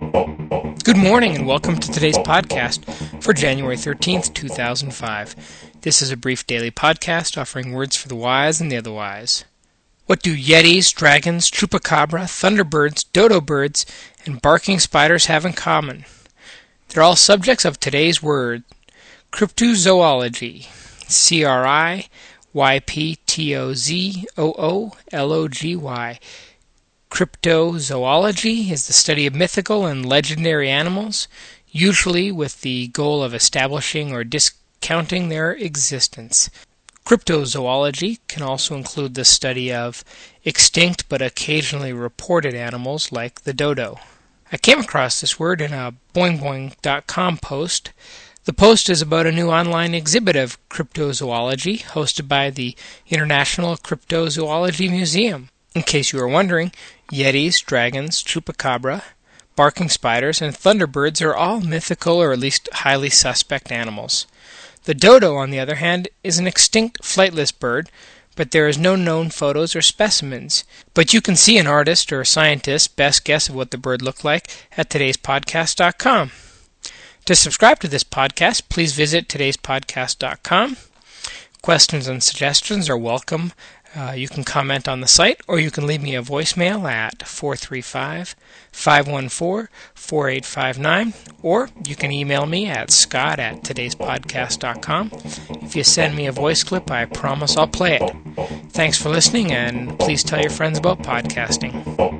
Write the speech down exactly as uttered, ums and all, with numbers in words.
Good morning and welcome to today's podcast for January thirteenth, two thousand five. This is a brief daily podcast offering words for the wise and the otherwise. What do Yetis, dragons, chupacabra, thunderbirds, dodo birds, and barking spiders have in common? They're all subjects of today's word, cryptozoology. C R I Y P T O Z O O L O G Y. Cryptozoology is the study of mythical and legendary animals, usually with the goal of establishing or discounting their existence. Cryptozoology can also include the study of extinct but occasionally reported animals like the dodo. I came across this word in a boing boing dot com post. The post is about a new online exhibit of cryptozoology hosted by the International Cryptozoology Museum. In case you are wondering, Yetis, dragons, chupacabra, barking spiders, and thunderbirds are all mythical or at least highly suspect animals. The dodo, on the other hand, is an extinct flightless bird, but there is no known photos or specimens. But you can see an artist or a scientist's best guess of what the bird looked like at todays podcast dot com. To subscribe to this podcast, please visit todays podcast dot com. Questions and suggestions are welcome. Uh, you can comment on the site, or you can leave me a voicemail at four three five, five one four, four eight five nine, or you can email me at scott at todays podcast dot com. If you send me a voice clip, I promise I'll play it. Thanks for listening, and please tell your friends about podcasting.